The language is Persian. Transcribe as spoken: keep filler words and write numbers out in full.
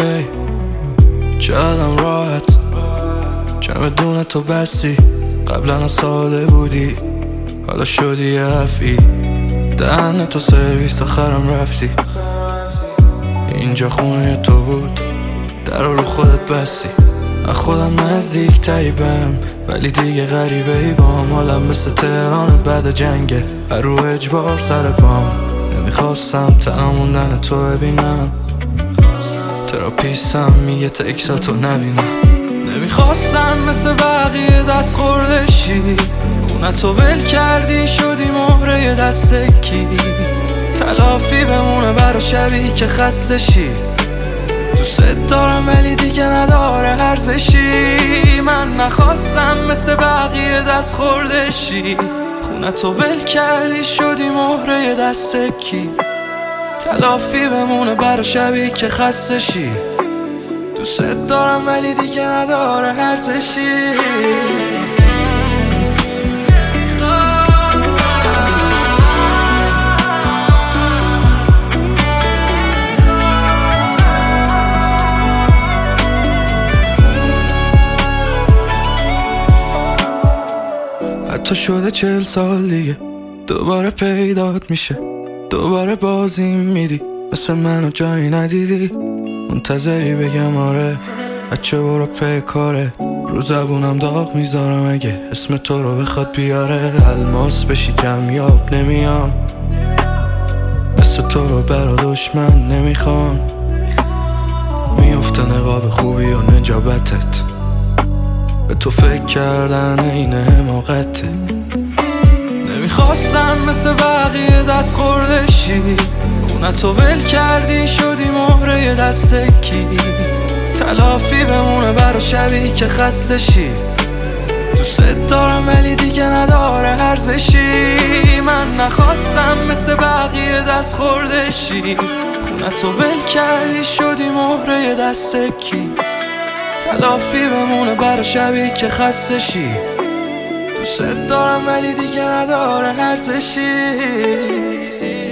ای چقدرم راحت چمدون تو بستی. قبلا ساده بودی حالا شدی یه حفی. دهن تو سرویس آخرم رفتی. اینجا خونه تو بود در رو خودت بستی. از خودم نزدیک تری بهم ولی دیگه غریبه ای بام. حالم مثل تهران بعد جنگه هر رو اجبار سر پام. نمیخواستم تنها موندن تو ببینم. تراپیستم میگه تکساتو نبینم. نمیخواستم مثل بقیه دست خوردشی. خونه تو ول کردی شدی مهره دستکی. تلافی بمونه برا شبی که خستشی. دوست دارم ولی دیگه نداره ارزشی. من نخواستم مثل بقیه دست خوردشی. خونه تو ول کردی شدی مهره دستکی. تلافی بمونه برا شبی که خستشی. دوست دارم ولی دیگه نداره ارزشی. حتی شده چهل سال دیگه دوباره پیدات میشه. دوباره بازیم میدی مثل منو جایی ندیدی. منتظری بگم آره بچه برو پی کاره. رو زبونم داغ میذارم اگه اسم تو رو بخواد بیاره. الماس بشی کمیاب نمیام مثل تو رو برا دشمن نمیخوام. میفته نقاب خوبی و نجابتت. به تو فکر کردن این حماقته. نمیخواستم مثل بقیه دست خوردشی. خونه تو ول کردی شدی مهره دستکی. تلافی بمونه برا شبی که خستشی. دوست دارم ولی دیگه نداره ارزشی. من نخواستم مثل بقیه دست خوردشی. خونه تو ول کردی شدی مهره دستکی. تلافی بمونه برا شبی که خستشی. دوست دارم ولی دیگه نداره ارزشی.